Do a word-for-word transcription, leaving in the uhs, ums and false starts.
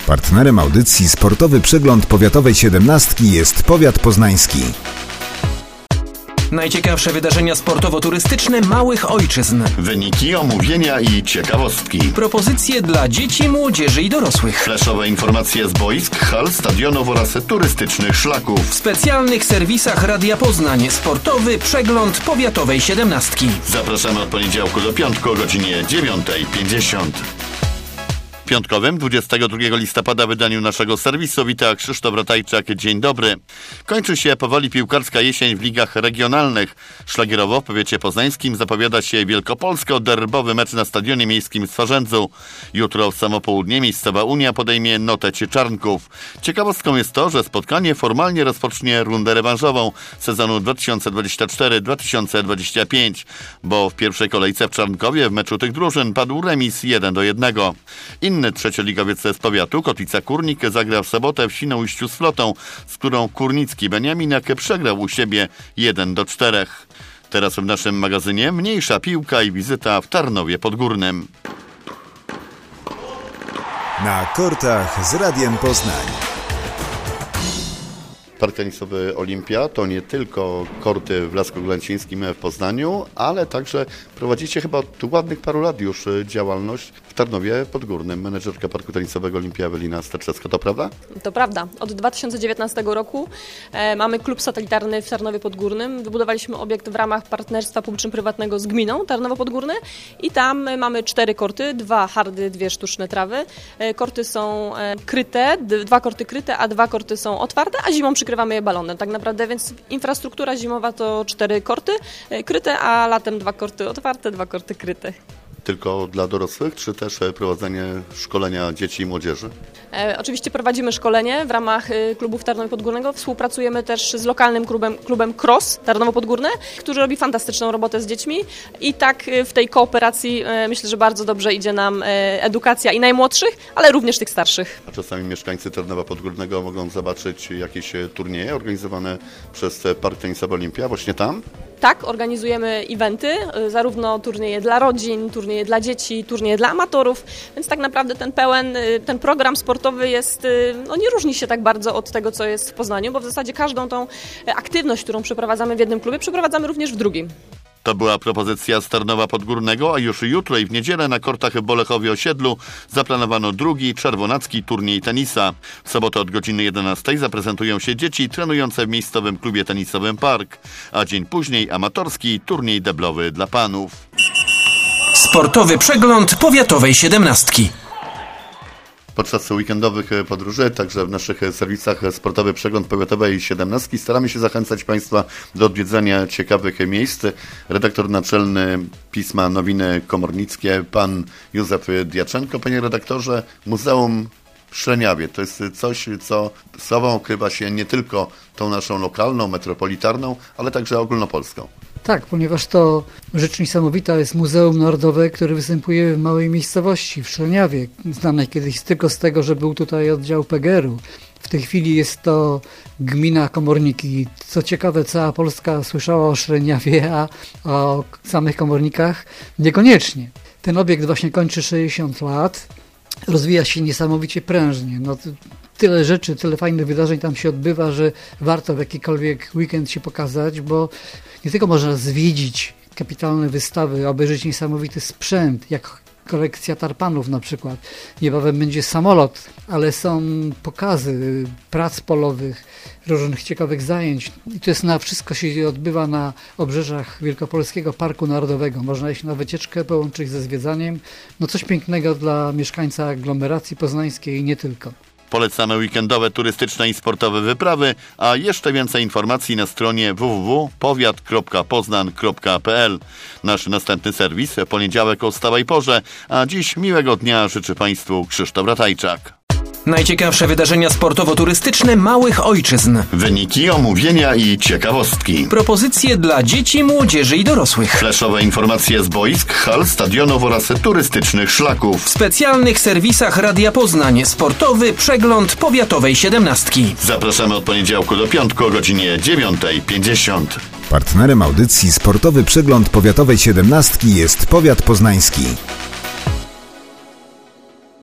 Partnerem audycji Sportowy Przegląd Powiatowej siedemnastki jest powiat poznański. Najciekawsze wydarzenia sportowo-turystyczne małych ojczyzn. Wyniki, omówienia i ciekawostki. Propozycje dla dzieci, młodzieży i dorosłych. Flashowe informacje z boisk, hal, stadionów oraz turystycznych szlaków. W specjalnych serwisach Radia Poznań Sportowy Przegląd Powiatowej siedemnastki. Zapraszamy od poniedziałku do piątku o godzinie dziewiąta pięćdziesiąt. W piątkowym, dwudziestego drugiego listopada wydaniu naszego serwisu wita Krzysztof Ratajczak. Dzień dobry. Kończy się powoli piłkarska jesień w ligach regionalnych. Szlagierowo w powiecie poznańskim zapowiada się wielkopolsko-derbowy mecz na stadionie miejskim w Swarzędzu. Jutro w samo południe miejscowa Unia podejmie Noteć Czarnków. Ciekawostką jest to, że spotkanie formalnie rozpocznie rundę rewanżową sezonu dwa tysiące dwudziestego czwartego dwa tysiące dwudziestego piątego, bo w pierwszej kolejce w Czarnkowie w meczu tych drużyn padł remis jeden do jednego. Inny trzecioligowiec z powiatu, Kotwica Kurnik, zagra w sobotę w Świnoujściu z Flotą, z którą kurnicki Beniaminek przegrał u siebie jeden do czterech. Teraz w naszym magazynie mniejsza piłka i wizyta w Tarnowie Podgórnym. Na kortach z Radiem Poznań. Park tenisowy Olimpia to nie tylko korty w Lasku Glancińskim w Poznaniu, ale także prowadzicie chyba od ładnych paru lat już działalność w Tarnowie Podgórnym. Menedżerka Parku Tenisowego Olimpia Ewelina Starczewska, to prawda? To prawda. Od dwa tysiące dziewiętnastego roku e, mamy klub satelitarny w Tarnowie Podgórnym. Wybudowaliśmy obiekt w ramach partnerstwa publiczno-prywatnego z gminą Tarnowo Podgórne i tam mamy cztery korty, dwa hardy, dwie sztuczne trawy. E, korty są e, kryte, d- dwa korty kryte, a dwa korty są otwarte, a zimą przykrywamy je balonem. Tak naprawdę, więc infrastruktura zimowa to cztery korty e, kryte, a latem dwa korty otwarte, dwa korty kryte. Tylko dla dorosłych, czy też prowadzenie szkolenia dzieci i młodzieży? E, oczywiście prowadzimy szkolenie w ramach e, klubów Tarnowa Podgórnego. Współpracujemy też z lokalnym klubem, klubem Cross Tarnowo Podgórne, który robi fantastyczną robotę z dziećmi i tak e, w tej kooperacji e, myślę, że bardzo dobrze idzie nam e, edukacja i najmłodszych, ale również tych starszych. A czasami mieszkańcy Tarnowa Podgórnego mogą zobaczyć jakieś turnieje organizowane przez Park Tenisowy Olimpia właśnie tam? Tak, organizujemy eventy, zarówno turnieje dla rodzin, turnieje dla dzieci, turnieje dla amatorów, więc tak naprawdę ten pełen, ten program sportowy jest, no nie różni się tak bardzo od tego, co jest w Poznaniu, bo w zasadzie każdą tą aktywność, którą przeprowadzamy w jednym klubie, przeprowadzamy również w drugim. To była propozycja z Tarnowa Podgórnego, a już jutro i w niedzielę na kortach w Bolechowie Osiedlu zaplanowano drugi czerwonacki turniej tenisa. W sobotę od godziny jedenastej zaprezentują się dzieci trenujące w miejscowym klubie tenisowym Park, a dzień później amatorski turniej deblowy dla panów. Sportowy Przegląd Powiatowej siedemnastki. Podczas weekendowych podróży, także w naszych serwisach Sportowy Przegląd Powiatowej siedemnastki staramy się zachęcać Państwa do odwiedzania ciekawych miejsc. Redaktor naczelny pisma Nowiny Komornickie, pan Józef Diaczenko. Panie redaktorze, Muzeum w Szreniawie to jest coś, co sobą okrywa się nie tylko tą naszą lokalną, metropolitarną, ale także ogólnopolską. Tak, ponieważ to rzecz niesamowita jest Muzeum Narodowe, które występuje w małej miejscowości, w Szreniawie, znanej kiedyś tylko z tego, że był tutaj oddział P G R u. W tej chwili jest to gmina Komorniki. Co ciekawe, cała Polska słyszała o Szreniawie, a o samych komornikach niekoniecznie. Ten obiekt właśnie kończy sześćdziesiąt lat, rozwija się niesamowicie prężnie. No, tyle rzeczy, tyle fajnych wydarzeń tam się odbywa, że warto w jakikolwiek weekend się pokazać, bo nie tylko można zwiedzić kapitalne wystawy, obejrzeć niesamowity sprzęt, jak kolekcja tarpanów na przykład. Niebawem będzie samolot, ale są pokazy prac polowych, różnych ciekawych zajęć. I to jest na wszystko się odbywa na obrzeżach Wielkopolskiego Parku Narodowego. Można iść na wycieczkę, połączyć ze zwiedzaniem. No coś pięknego dla mieszkańca aglomeracji poznańskiej i nie tylko. Polecamy weekendowe, turystyczne i sportowe wyprawy, a jeszcze więcej informacji na stronie w w w kropka powiat kropka poznan kropka p l. Nasz następny serwis w poniedziałek o stałej porze, a dziś miłego dnia życzy Państwu Krzysztof Ratajczak. Najciekawsze wydarzenia sportowo-turystyczne małych ojczyzn. Wyniki, omówienia i ciekawostki. Propozycje dla dzieci, młodzieży i dorosłych. Flashowe informacje z boisk, hal, stadionów oraz turystycznych szlaków. W specjalnych serwisach Radia Poznań Sportowy Przegląd Powiatowej siedemnastki. Zapraszamy od poniedziałku do piątku o godzinie dziewiąta pięćdziesiąt. Partnerem audycji Sportowy Przegląd Powiatowej siedemnastki jest powiat poznański.